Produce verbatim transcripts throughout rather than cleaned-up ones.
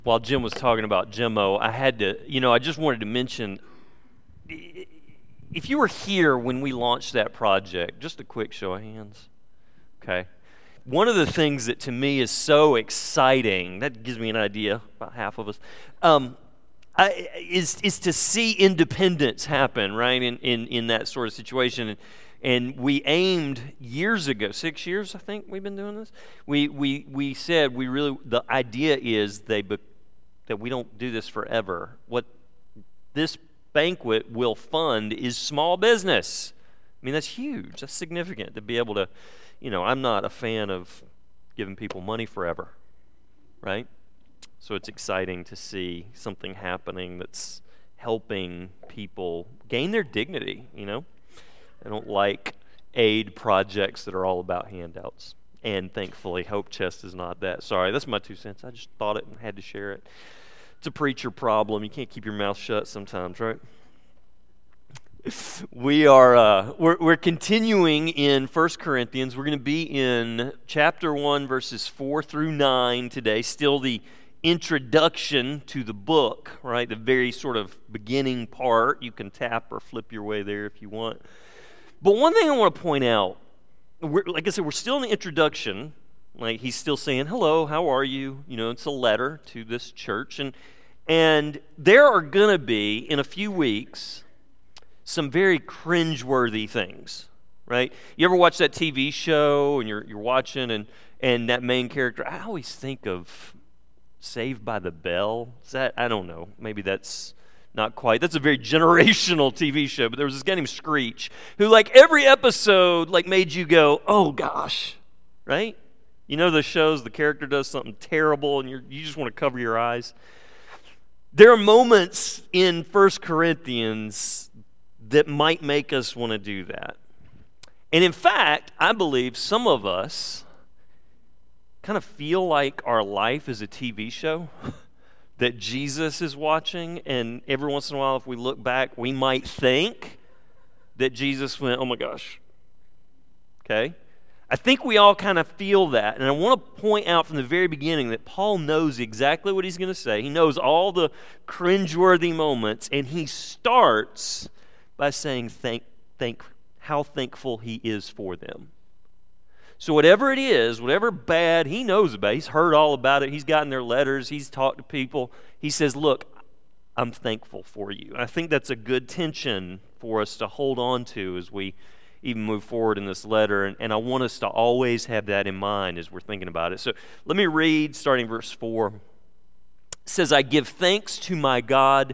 While Jim was talking about Jimmo, I had to, you know, I just wanted to mention, if you were here when we launched that project, just a quick show of hands, okay? One of the things that to me is so exciting, that gives me an idea, about half of us, um, I, is is to see independence happen, right, in, in, in that sort of situation. And, and we aimed years ago, six years I think we've been doing this, we we we said we really, the idea is they be, that we don't do this forever. What this banquet will fund is small business. I mean, that's huge. That's significant to be able to, you know, I'm not a fan of giving people money forever, right? So it's exciting to see something happening that's helping people gain their dignity, you know? I don't like aid projects that are all about handouts. And thankfully, Hope Chest is not that. Sorry, that's my two cents. I just thought it and had to share it. It's a preacher problem. You can't keep your mouth shut sometimes, right? We are uh, we're, we're continuing in First Corinthians. We're going to be in chapter one, verses four through nine today. Still the introduction to the book, right? The very sort of beginning part. You can tap or flip your way there if you want. But one thing I want to point out, we're, like I said, we're still in the introduction. Like he's still saying, hello, how are you? You know, it's a letter to this church. And, and there are going to be, in a few weeks, some very cringeworthy things, right? You ever watch that T V show and you're, you're watching and, and that main character, I always think of Saved by the Bell. Is that, I don't know, maybe that's not quite. That's a very generational T V show, but there was this guy named Screech who, like, every episode, like, made you go, oh, gosh, right? You know those shows, the character does something terrible and you're, you just want to cover your eyes? There are moments in First Corinthians that might make us want to do that. And in fact, I believe some of us kind of feel like our life is a T V show that Jesus is watching, and every once in a while, if we look back, we might think that Jesus went, oh my gosh, okay? I think we all kind of feel that, and I want to point out from the very beginning that Paul knows exactly what he's going to say. He knows all the cringeworthy moments, and he starts by saying thank, thank, how thankful he is for them. So whatever it is, whatever bad he knows about, he's heard all about it, he's gotten their letters, he's talked to people, he says, look, I'm thankful for you. And I think that's a good tension for us to hold on to as we even move forward in this letter, and, and I want us to always have that in mind as we're thinking about it. So let me read, starting verse four. It says, I give thanks to my God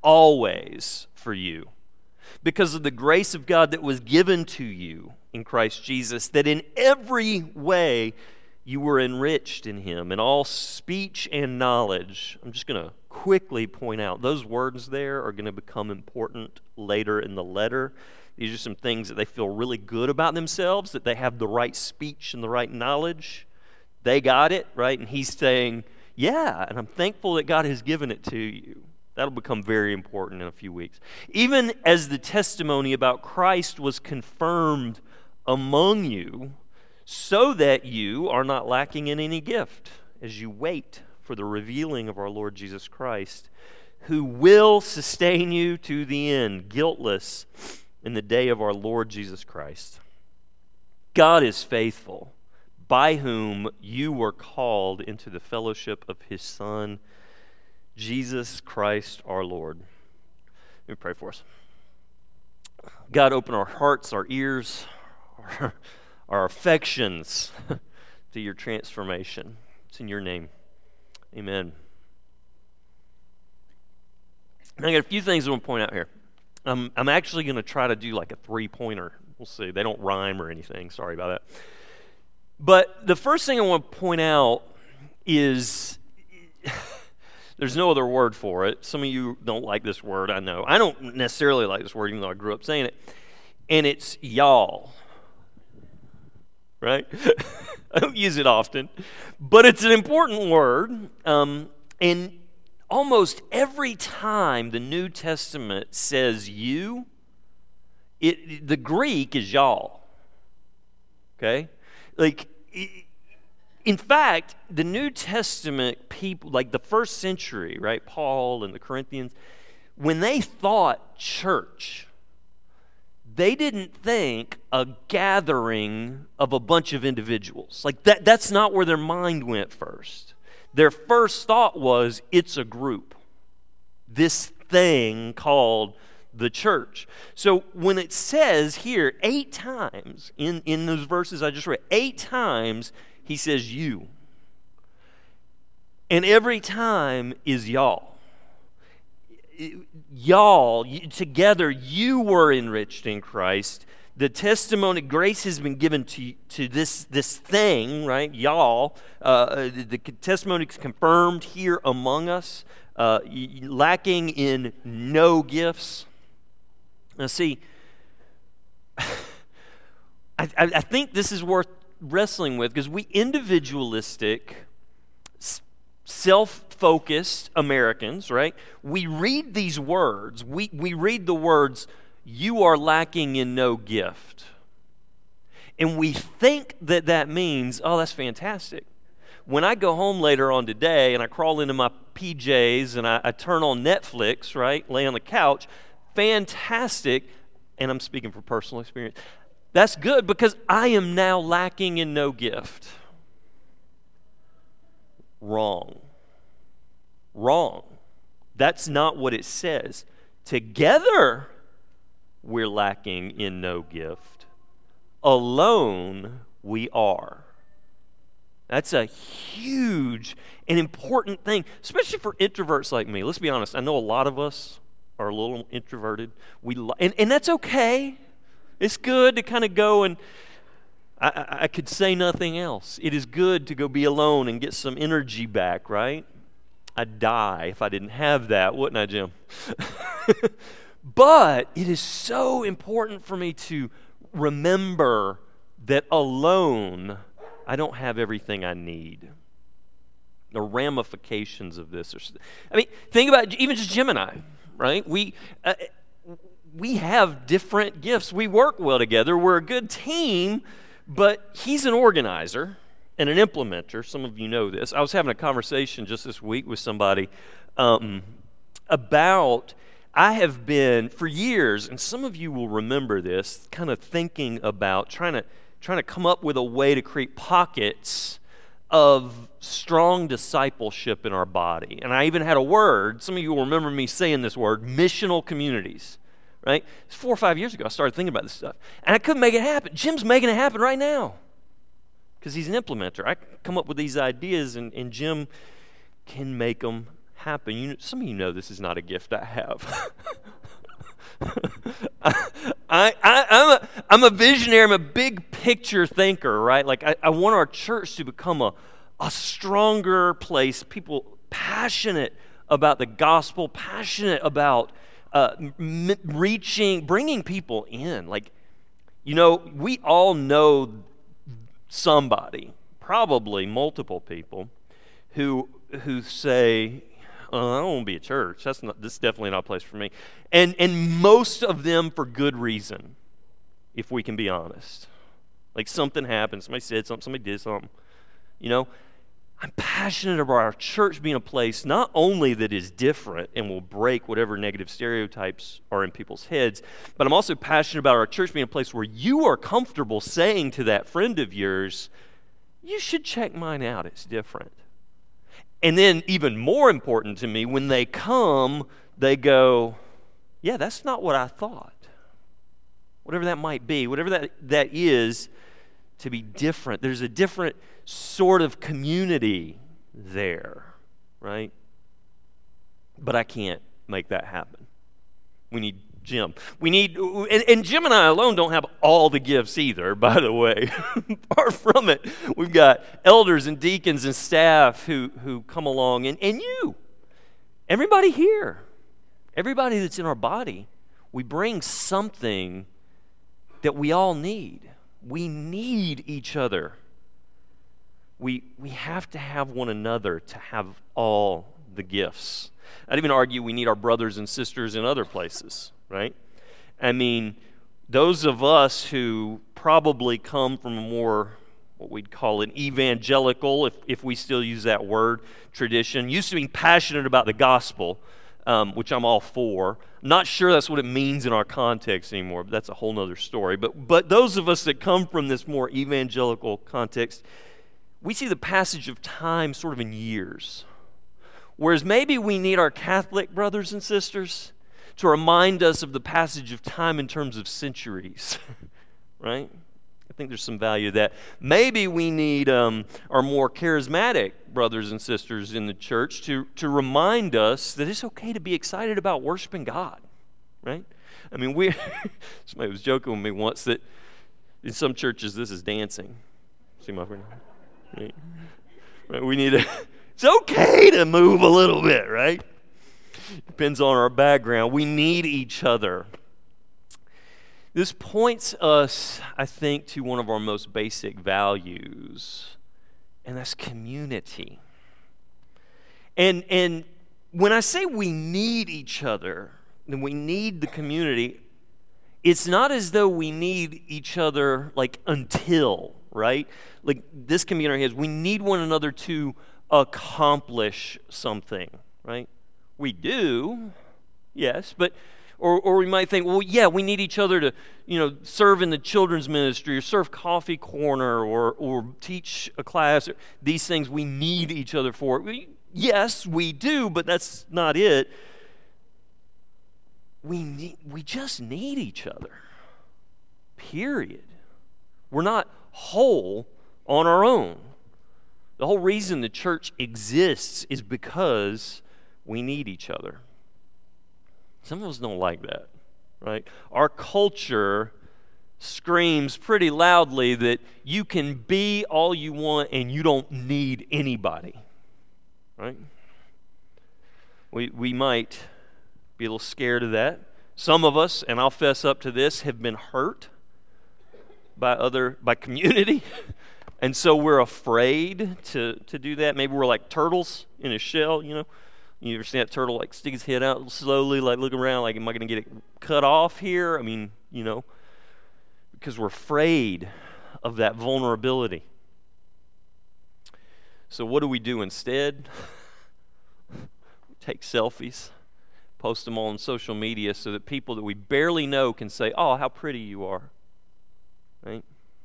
always for you, because of the grace of God that was given to you in Christ Jesus, that in every way you were enriched in him, in all speech and knowledge. I'm just going to quickly point out, those words there are going to become important later in the letter. These are some things that they feel really good about themselves, that they have the right speech and the right knowledge. They got it, right? And he's saying, yeah, and I'm thankful that God has given it to you. That'll become very important in a few weeks. Even as the testimony about Christ was confirmed among you, so that you are not lacking in any gift as you wait for the revealing of our Lord Jesus Christ, who will sustain you to the end, guiltless in the day of our Lord Jesus Christ. God is faithful, by whom you were called into the fellowship of his Son, Jesus Christ our Lord. Let me pray for us. God, open our hearts, our ears, our, our affections to your transformation. It's in your name. Amen. And I got a few things I want to point out here. Um, I'm actually going to try to do like a three-pointer. We'll see. They don't rhyme or anything. Sorry about that. But the first thing I want to point out is... There's no other word for it. Some of you don't like this word, I know. I don't necessarily like this word, even though I grew up saying it. And it's y'all. Right? I don't use it often. But it's an important word. Um, and almost every time the New Testament says you, it, the Greek is y'all. Okay? Like... It, In fact, the New Testament people, like the first century, right, Paul and the Corinthians, when they thought church, they didn't think a gathering of a bunch of individuals. Like that, that's not where their mind went first. Their first thought was, it's a group. This thing called the church. So when it says here, eight times, in, in those verses I just read, eight times he says you. And every time is y'all. Y'all, together, you were enriched in Christ. The testimony, grace has been given to, to this, this thing, right? Y'all. Uh, the, the testimony is confirmed here among us, uh, lacking in no gifts. Now, see, I, I think this is worth wrestling with because we individualistic, self-focused Americans, right? We read these words. We, we read the words, you are lacking in no gift. And we think that that means, oh, that's fantastic. When I go home later on today and I crawl into my P Js and I, I turn on Netflix, right, lay on the couch, fantastic, and I'm speaking from personal experience, that's good because I am now lacking in no gift. Wrong. Wrong. That's not what it says. Together, we're lacking in no gift. Alone, we are. That's a huge and important thing, especially for introverts like me. Let's be honest. I know a lot of us are a little introverted. We li- and, and that's okay. It's good to kind of go and I, I, I could say nothing else. It is good to go be alone and get some energy back, right? I'd die if I didn't have that, wouldn't I, Jim? But it is so important for me to remember that alone, I don't have everything I need. The ramifications of this are, I mean, think about even just Jim and I, right? We uh, we have different gifts. We work well together. We're a good team, but he's an organizer and an implementer. Some of you know this. I was having a conversation just this week with somebody um, about, I have been for years, and some of you will remember this, kind of thinking about trying to trying to come up with a way to create pockets of strong discipleship in our body. And I even had a word, some of you will remember me saying this word, missional communities, right? It's four or five years ago I started thinking about this stuff. And I couldn't make it happen. Jim's making it happen right now because he's an implementer. I come up with these ideas and, and Jim can make them happen. You, some of you know this is not a gift I have. I, I, I'm, a, I'm a visionary. I'm a big picture thinker, right? Like I, I want our church to become a, a stronger place, people passionate about the gospel, passionate about uh, m- reaching, bringing people in. Like, you know, we all know somebody, probably multiple people, who who say, oh, I don't want to be a church. That's not. This is definitely not a place for me. And and most of them for good reason, if we can be honest. Like something happened, somebody said something, somebody did something. You know, I'm passionate about our church being a place not only that is different and will break whatever negative stereotypes are in people's heads, but I'm also passionate about our church being a place where you are comfortable saying to that friend of yours, you should check mine out, it's different. And then even more important to me, when they come, they go, yeah, that's not what I thought. Whatever that might be, whatever that, that is, to be different. There's a different sort of community there, right? But I can't make that happen. We need Jim. We need, and, and Jim and I alone don't have all the gifts either, by the way. Apart from it, we've got elders and deacons and staff who, who come along, and, and you, everybody here, everybody that's in our body, we bring something that we all need. We need each other. We, we have to have one another to have all the gifts. I'd even argue we need our brothers and sisters in other places, right? I mean, those of us who probably come from a more what we'd call an evangelical, if, if we still use that word, tradition. Used to be passionate about the gospel, um, which I'm all for. I'm not sure that's what it means in our context anymore, but that's a whole other story. But, but those of us that come from this more evangelical context, we see the passage of time sort of in years. Whereas maybe we need our Catholic brothers and sisters to remind us of the passage of time in terms of centuries, right? I think there's some value to that. Maybe we need um, our more charismatic brothers and sisters in the church to, to remind us that it's okay to be excited about worshiping God, right? I mean, we somebody was joking with me once that in some churches this is dancing. See my friend? Right? Right? We need to, it's okay to move a little bit, right? Depends on our background. We need each other. This points us, I think, to one of our most basic values, and that's community. And, and when I say we need each other, and we need the community, it's not as though we need each other like until, right? Like this community has, we need one another to accomplish something, right? We do, yes, but Or, or we might think, well, yeah, we need each other to, you know, serve in the children's ministry or serve coffee corner or or teach a class. These things we need each other for. We, yes, we do, but that's not it. We need, we just need each other. Period. We're not whole on our own. The whole reason the church exists is because we need each other. Some of us don't like that, right? Our culture screams pretty loudly that you can be all you want and you don't need anybody, right? We we might be a little scared of that. Some of us, and I'll fess up to this, have been hurt by other by community, and so we're afraid to to do that. Maybe we're like turtles in a shell, you know. You ever see that turtle like stick his head out slowly, like looking around, like, am I going to get it cut off here? I mean, you know, because we're afraid of that vulnerability. So what do we do instead? We take selfies, post them on social media so that people that we barely know can say, oh, how pretty you are, right?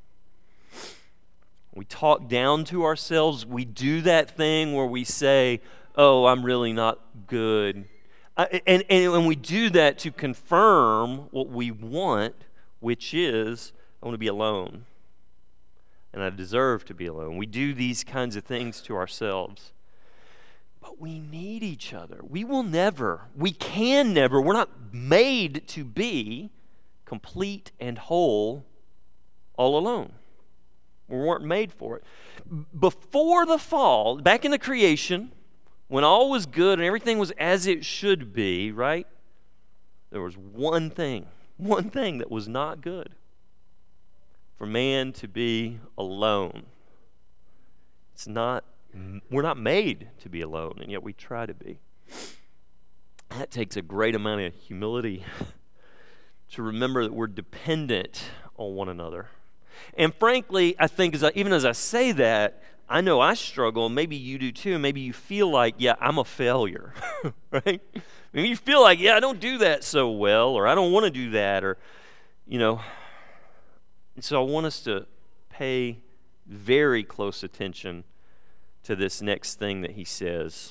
We talk down to ourselves. We do that thing where we say, oh, I'm really not good. I, and, and, and we do that to confirm what we want, which is, I want to be alone. And I deserve to be alone. We do these kinds of things to ourselves. But we need each other. We will never, we can never, we're not made to be complete and whole all alone. We weren't made for it. Before the fall, back in the creation, when all was good and everything was as it should be, right? There was one thing, one thing that was not good. For man to be alone. It's not, we're not made to be alone, and yet we try to be. That takes a great amount of humility to remember that we're dependent on one another. And frankly, I think as I, even as I say that, I know I struggle, and maybe you do too. Maybe you feel like, yeah, I'm a failure, right? Maybe you feel like, yeah, I don't do that so well, or I don't want to do that, or, you know. And so I want us to pay very close attention to this next thing that he says.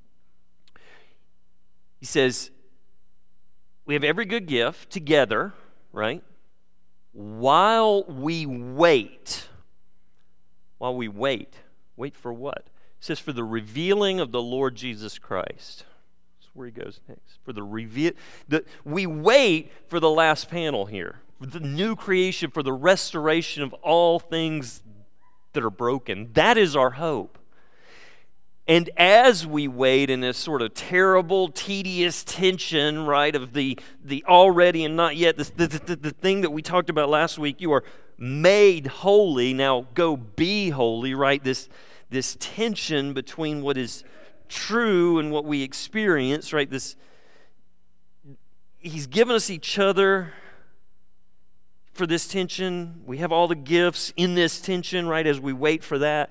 He says, we have every good gift together, right? While we wait. While we wait. Wait for what? It says, for the revealing of the Lord Jesus Christ. That's where he goes next. For the reveal. The, we wait for the last panel here. For the new creation, for the restoration of all things that are broken. That is our hope. And as we wait in this sort of terrible, tedious tension, right, of the, the already and not yet, this, the, the, the thing that we talked about last week, you are made holy, now go be holy, right? This, this tension between what is true and what we experience, right? This, he's given us each other for this tension. We have all the gifts in this tension, right, as we wait for that.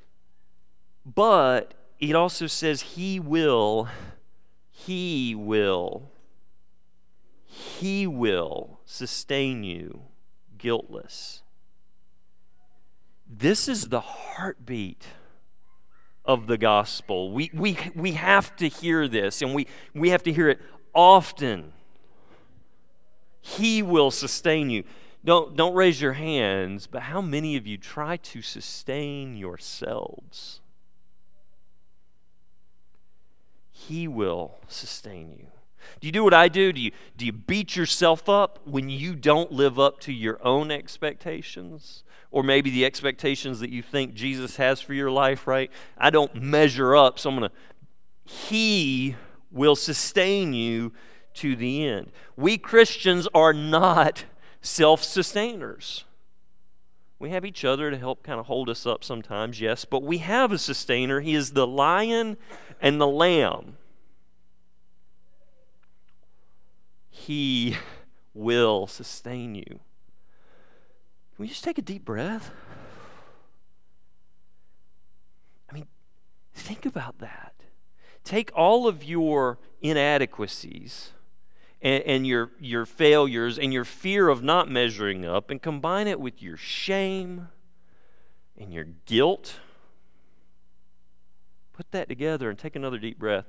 But it also says he will, he will, he will sustain you guiltless. This is the heartbeat of the gospel. We, we, we have to hear this, and we, we have to hear it often. He will sustain you. Don't, don't raise your hands, but how many of you try to sustain yourselves? He will sustain you. Do you do what I do? Do you, do you beat yourself up when you don't live up to your own expectations? Or maybe the expectations that you think Jesus has for your life, right? I don't measure up, so I'm going to... He will sustain you to the end. We Christians are not self-sustainers. We have each other to help kind of hold us up sometimes, yes, but we have a sustainer. He is the lion and the lamb. He will sustain you. Can we just take a deep breath? I mean, think about that. Take all of your inadequacies and, and your, your failures and your fear of not measuring up and combine it with your shame and your guilt. Put that together and take another deep breath.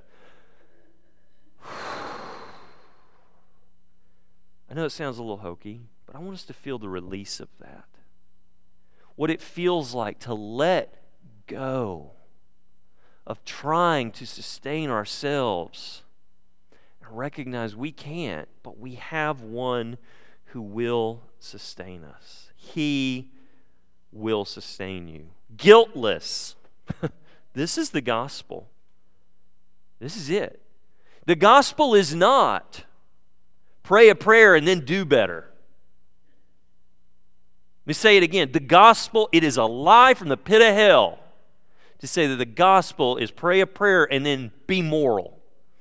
I know it sounds a little hokey, but I want us to feel the release of that. What it feels like to let go of trying to sustain ourselves and recognize we can't, but we have one who will sustain us. He will sustain you. Guiltless. This is the gospel. This is it. The gospel is not pray a prayer and then do better. Let me say it again. The gospel, it is a lie from the pit of hell to say that the gospel is pray a prayer and then be moral.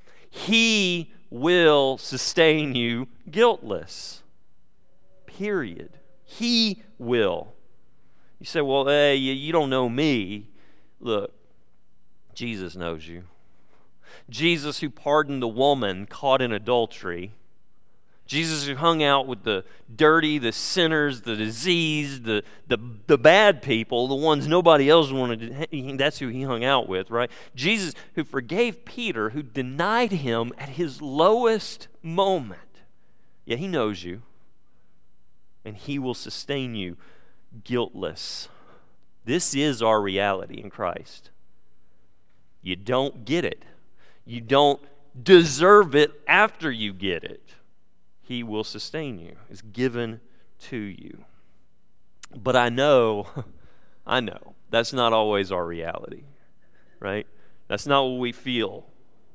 He will sustain you guiltless. Period. He will. You say, well, hey, you don't know me. Look, Jesus knows you. Jesus, who pardoned the woman caught in adultery. Jesus, who hung out with the dirty, the sinners, the diseased, the, the, the bad people, the ones nobody else wanted to, that's who he hung out with, right? Jesus, who forgave Peter, who denied him at his lowest moment. Yeah, he knows you. And he will sustain you guiltless. This is our reality in Christ. You don't get it. You don't deserve it after you get it. He will sustain you. It's given to you. But I know, I know, that's not always our reality, right? That's not what we feel.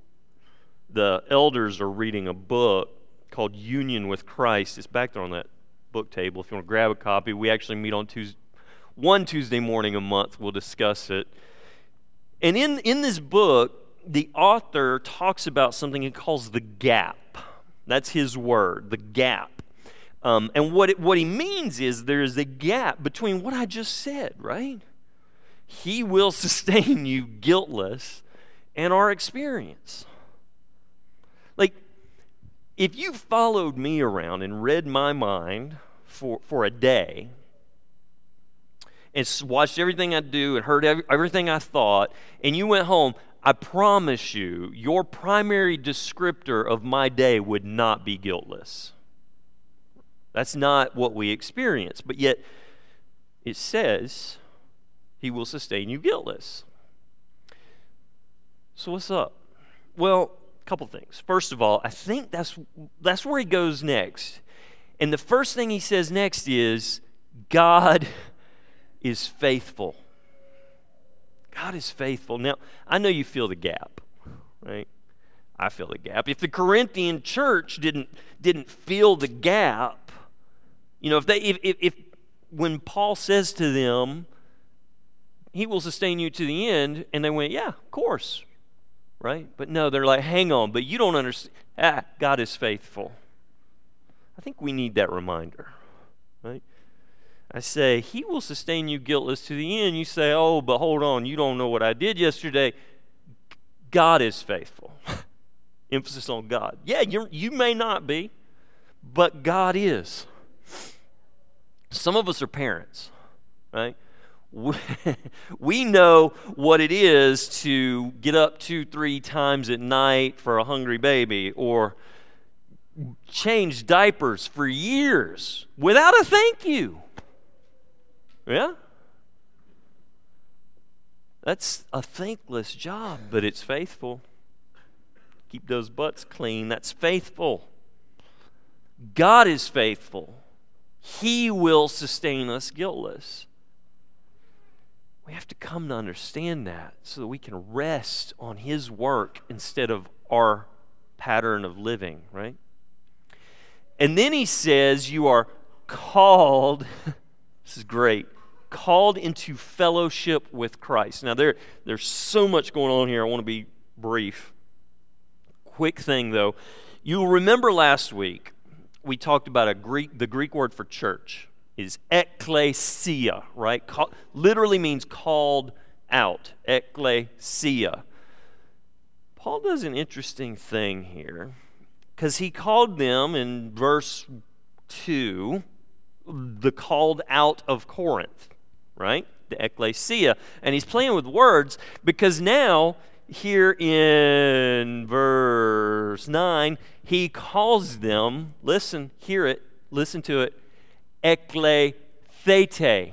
The elders are reading a book called Union with Christ. It's back there on that book table. If you want to grab a copy, we actually meet on Tuesday, one Tuesday morning a month. We'll discuss it. And in, in this book, the author talks about something he calls the gap. That's his word, the gap. Um, and what it, what he means is there is a gap between what I just said, right? He will sustain you guiltless and our experience. Like, if you followed me around and read my mind for, for a day and watched everything I do and heard every, everything I thought, and you went home, I promise you, your primary descriptor of my day would not be guiltless. That's not what we experience. But yet, it says, he will sustain you guiltless. So what's up? Well, a couple things. First of all, I think that's that's where he goes next. And the first thing he says next is, God is faithful. God is faithful. Now, I know you feel the gap, right? I feel the gap. If the Corinthian church didn't didn't feel the gap, you know, if they if if, if when Paul says to them, he will sustain you to the end, and they went, yeah, of course, right? But no, they're like, hang on, but you don't understand. Ah, God is faithful. I think we need that reminder. right? I say, He will sustain you guiltless to the end. You say, oh, but hold on, you don't know what I did yesterday. God is faithful. Emphasis on God. Yeah, you you may not be, but God is. Some of us are parents, right? We, we know what it is to get up two, three times at night for a hungry baby, or change diapers for years without a thank you. Yeah? That's a thankless job, but it's faithful. Keep those butts clean. That's faithful. God is faithful. He will sustain us guiltless. We have to come to understand that so that we can rest on His work instead of our pattern of living, right? And then He says you are called, this is great, called into fellowship with Christ. Now, there, there's so much going on here. I want to be brief. Quick thing, though. You'll remember last week we talked about a Greek. The Greek word for church is ekklesia, right? Call, literally means called out. Ekklesia. Paul does an interesting thing here, because he called them in verse two the called out of Corinth, right? The ecclesia. And he's playing with words because now, here in verse nine, he calls them, listen, hear it, listen to it, ekklethete.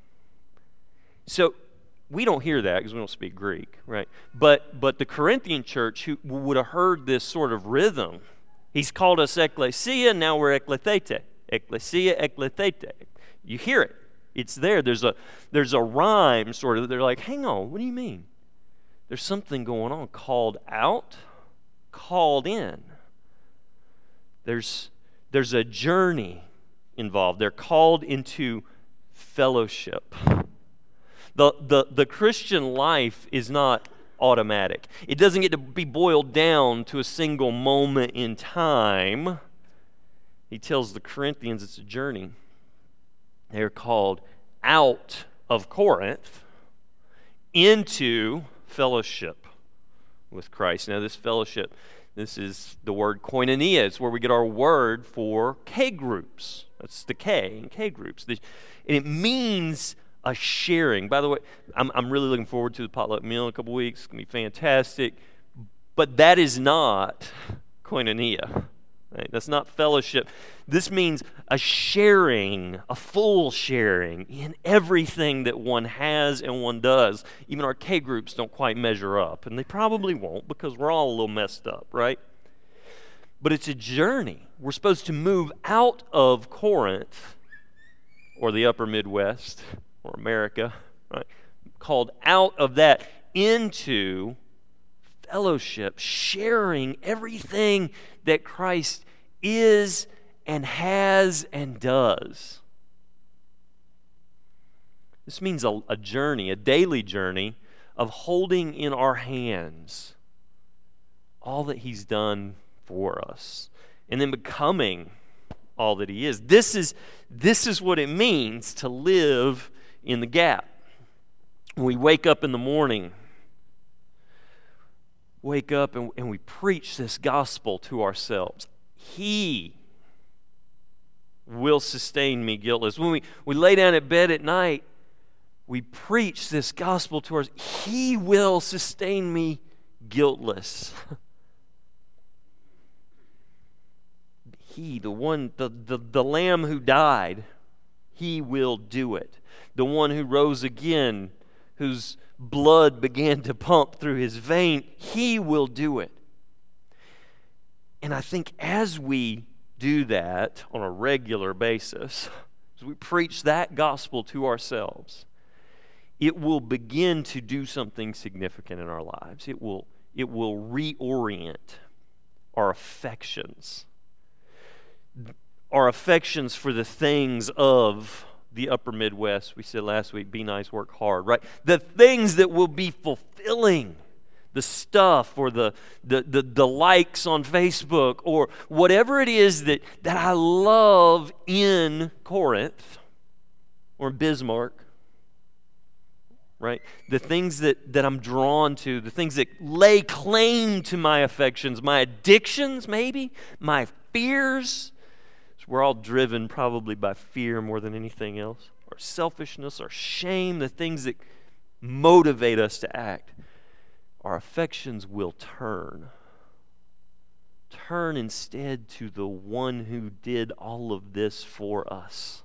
So we don't hear that because we don't speak Greek, right? But but the Corinthian church who would have heard this sort of rhythm. He's called us ecclesia, now we're ekklethete. Ecclesia, ekklethete. You hear it. It's there. There's a there's a rhyme sort of. They're like, hang on, what do you mean? There's something going on. Called out, called in. There's there's a journey involved. They're called into fellowship. The the the Christian life is not automatic. It doesn't get to be boiled down to a single moment in time. He tells the Corinthians it's a journey. They're called out of Corinth into fellowship with Christ. Now, this fellowship, this is the word koinonia. It's where we get our word for K groups. That's the K in K groups. And it means a sharing. By the way, I'm, I'm really looking forward to the potluck meal in a couple weeks. It's going to be fantastic. But that is not koinonia. Right? That's not fellowship. This means a sharing, a full sharing in everything that one has and one does. Even our K groups don't quite measure up, and they probably won't because we're all a little messed up, right? But it's a journey. We're supposed to move out of Corinth or the upper Midwest or America, right? Called out of that into fellowship, sharing everything that Christ is and has and does. This means a, a journey, a daily journey of holding in our hands all that He's done for us and then becoming all that He is. This is, this is what it means to live in the gap. When we wake up in the morning, wake up and, and we preach this gospel to ourselves. He will sustain me guiltless. When we, we lay down at bed at night, we preach this gospel to us. He will sustain me guiltless. He, the one, the, the, the Lamb who died, He will do it. The one who rose again, whose blood began to pump through His vein, He will do it. And I think as we do that on a regular basis, as we preach that gospel to ourselves, it will begin to do something significant in our lives. It will, it will reorient our affections. Our affections for the things of the upper Midwest. We said last week, be nice, work hard, right? The things that will be fulfilling, the stuff or the, the, the, the likes on Facebook or whatever it is that, that I love in Corinth or Bismarck, right? The things that, that I'm drawn to, the things that lay claim to my affections, my addictions maybe, my fears. We're all driven probably by fear more than anything else, or selfishness, or shame, the things that motivate us to act. Our affections will turn. Turn instead to the one who did all of this for us.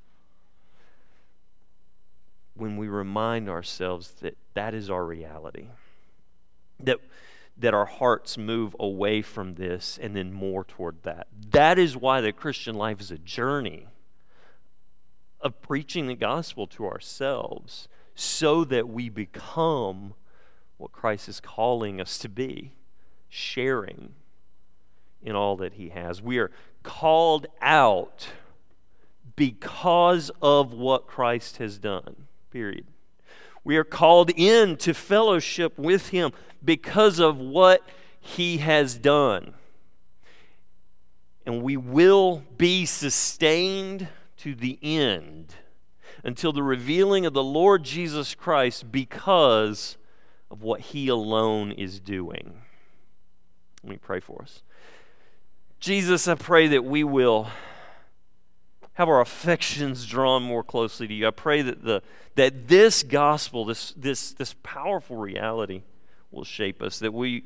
When we remind ourselves that that is our reality, that, that our hearts move away from this and then more toward that. That is why the Christian life is a journey of preaching the gospel to ourselves so that we become what Christ is calling us to be, sharing in all that he has. We are called out because of what Christ has done, period. We are called in to fellowship with him because of what he has done. And we will be sustained to the end until the revealing of the Lord Jesus Christ because of what he alone is doing. Let me pray for us. Jesus, I pray that we will have our affections drawn more closely to you. I pray that the that this gospel, this this this powerful reality will shape us, that we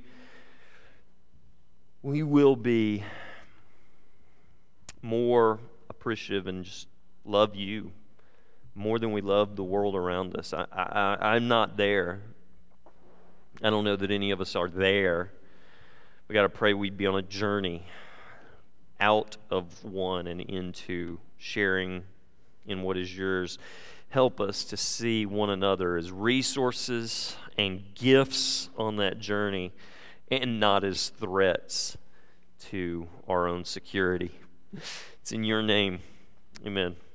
we will be more appreciative and just love you more than we love the world around us. I, I, I'm not there. I don't know that any of us are there. We got to pray we'd be on a journey out of one and into sharing in what is yours. Help us to see one another as resources and gifts on that journey and not as threats to our own security. It's in your name. Amen.